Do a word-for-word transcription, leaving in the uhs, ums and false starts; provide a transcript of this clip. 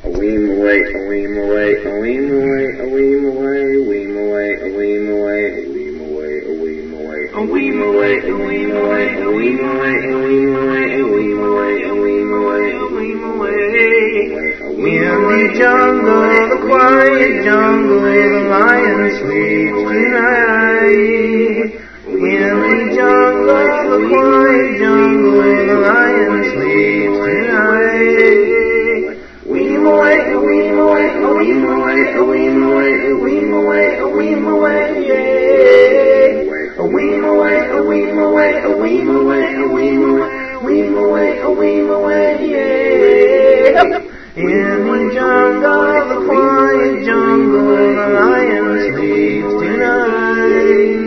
A weem away, a weem away, a weem away, a weem away, a weem away, a weem away, a weem away, a weem away, a weem away, a weem away, a weem away, a weem away, a weem away, a weem away, a weem away. In the jungle, the quiet jungle, the lion sleeps tonight. In the jungle, the quiet jungle, the lion sleeps tonight. Weem away, a weem away, a weem away, a weem away, a weem away, a weem away, yeah. A weem away, a weem away, a weem away, a weem away, weem away, a weem away, yeah. In the jungle, the quiet jungle, the lion sleeps tonight.